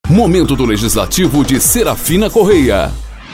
Momento do Legislativo de Serafina Correia.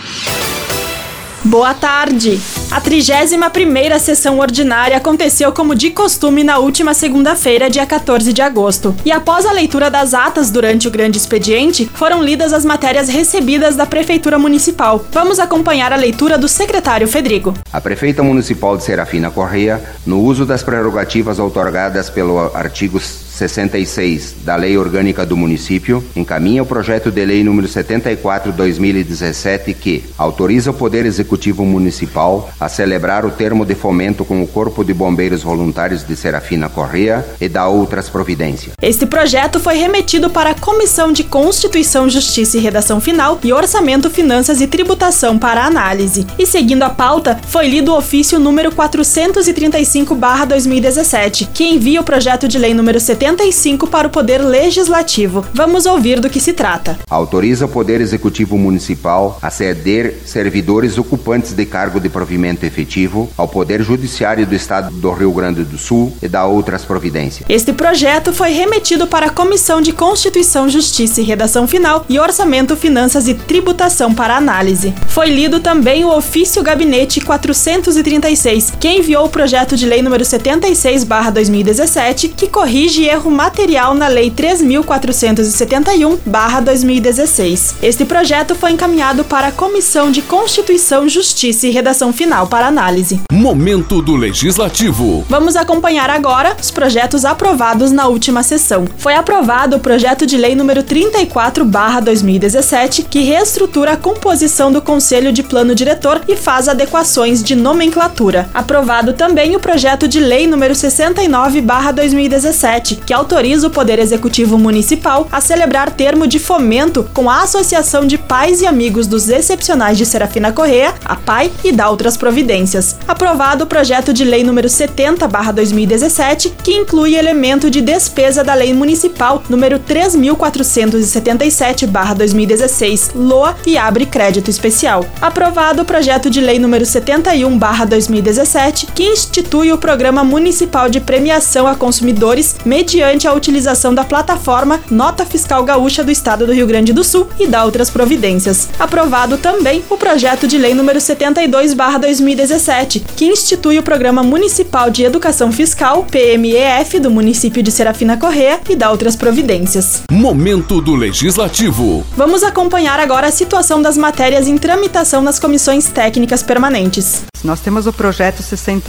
Boa tarde! A 31ª sessão ordinária aconteceu como de costume na última segunda-feira, dia 14 de agosto. E após a leitura das atas durante o grande expediente, foram lidas as matérias recebidas da Prefeitura Municipal. Vamos acompanhar a leitura do secretário Fedrigo. A Prefeita Municipal de Serafina Correia, no uso das prerrogativas outorgadas pelo artigo 66 da Lei Orgânica do Município, encaminha o projeto de lei número 74/2017 que autoriza o Poder Executivo Municipal a celebrar o termo de fomento com o Corpo de Bombeiros Voluntários de Serafina Correia e dá outras providências. Este projeto foi remetido para a Comissão de Constituição, Justiça e Redação Final e Orçamento, Finanças e Tributação para análise. E seguindo a pauta, foi lido o ofício número 435/2017, que envia o projeto de lei número 75 para o Poder Legislativo. Vamos ouvir do que se trata. Autoriza o Poder Executivo Municipal a ceder servidores ocupantes de cargo de provimento efetivo ao Poder Judiciário do Estado do Rio Grande do Sul e dá outras providências. Este projeto foi remetido para a Comissão de Constituição, Justiça e Redação Final e Orçamento, Finanças e Tributação para análise. Foi lido também o ofício Gabinete 436, que enviou o projeto de lei número 76/2017, que corrige erro material na Lei 3.471/2016. Este projeto foi encaminhado para a Comissão de Constituição, Justiça e Redação Final para análise. Momento do Legislativo. Vamos acompanhar agora os projetos aprovados na última sessão. Foi aprovado o projeto de lei número 34/2017, que reestrutura a composição do Conselho de Plano Diretor e faz adequações de nomenclatura. Aprovado também o projeto de lei número 69/2017, que autoriza o Poder Executivo Municipal a celebrar termo de fomento com a Associação de Pais e Amigos dos Excepcionais de Serafina Correia, a PAI, e dá outras providências. Aprovado o projeto de lei número 70/2017, que inclui elemento de despesa da Lei Municipal número 3.477/2016, LOA, e abre crédito especial. Aprovado o projeto de lei número 71/2017, que institui o Programa Municipal de Premiação a Consumidores mediante a utilização da plataforma Nota Fiscal Gaúcha do Estado do Rio Grande do Sul e dá outras providências. Aprovado também o projeto de lei número 72/2017, que institui o Programa Municipal de Educação Fiscal, PMEF, do município de Serafina Correia e dá outras providências. Momento do Legislativo. Vamos acompanhar agora a situação das matérias em tramitação nas comissões técnicas permanentes. Nós temos o projeto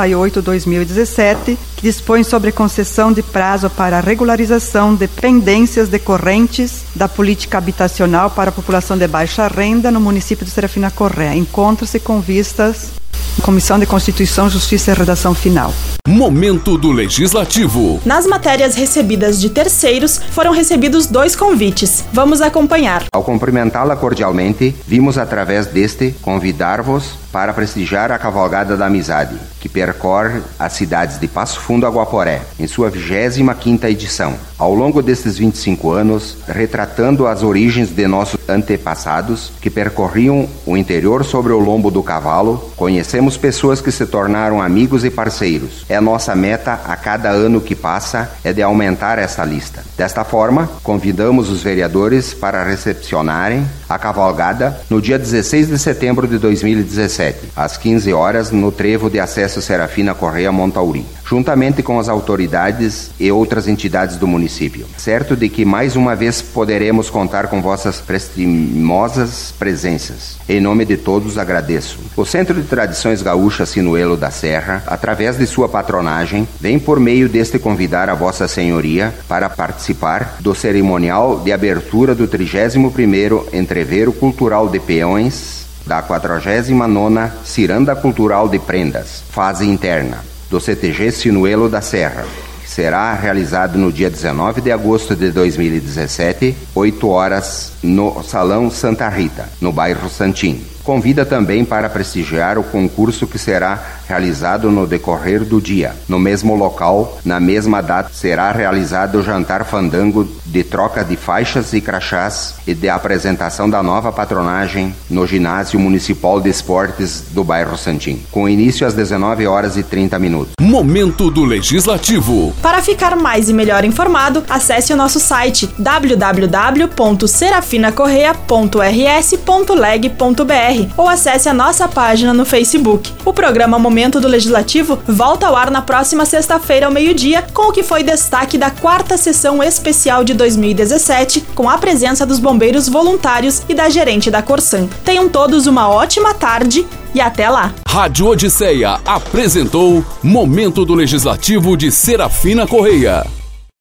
68/2017, que dispõe sobre concessão de prazo para a regularização de pendências decorrentes da política habitacional para a população de baixa renda no município de Serafina Correia. Encontra-se com vistas à Comissão de Constituição, Justiça e Redação Final. Momento do Legislativo. Nas matérias recebidas de terceiros, foram recebidos 2 convites. Vamos acompanhar. Ao cumprimentá-la cordialmente, vimos através deste convidar-vos para prestigiar a Cavalgada da Amizade, que percorre as cidades de Passo Fundo a Guaporé, em sua 25ª edição. Ao longo destes 25 anos, retratando as origens de nossos antepassados que percorriam o interior sobre o lombo do cavalo, conhecemos pessoas que se tornaram amigos e parceiros. É nossa meta a cada ano que passa é de aumentar essa lista. Desta forma, convidamos os vereadores para recepcionarem a cavalgada no dia 16 de setembro de 2017, às 15 horas, no trevo de acesso Serafina Correia Montauri, juntamente com as autoridades e outras entidades do município. Certo de que mais uma vez poderemos contar com vossas prestimosas presenças. Em nome de todos agradeço. O Centro de Tradições Gaúchas Sinuelo da Serra, através de sua patronagem, vem por meio deste convidar a Vossa Senhoria para participar do cerimonial de abertura do 31º Entreveiro Cultural de Peões da 49ª Ciranda Cultural de Prendas, fase interna, do CTG Sinuelo da Serra, que será realizado no dia 19 de agosto de 2017, 8 horas, no Salão Santa Rita, no bairro Santim, Convida também para prestigiar o concurso que será realizado no decorrer do dia. No mesmo local, na mesma data, será realizado o jantar fandango de troca de faixas e crachás e de apresentação da nova patronagem no Ginásio Municipal de Esportes do bairro Santim, com início às 19h30. Momento do Legislativo. Para ficar mais e melhor informado, acesse o nosso site www.serafinacorreia.rs.leg.br ou acesse a nossa página no Facebook. O programa Momento do Legislativo volta ao ar na próxima sexta-feira ao meio-dia com o que foi destaque da 4ª sessão especial de 2017, com a presença dos bombeiros voluntários e da gerente da Corsan. Tenham todos uma ótima tarde e até lá. Rádio Odisseia apresentou Momento do Legislativo de Serafina Correia.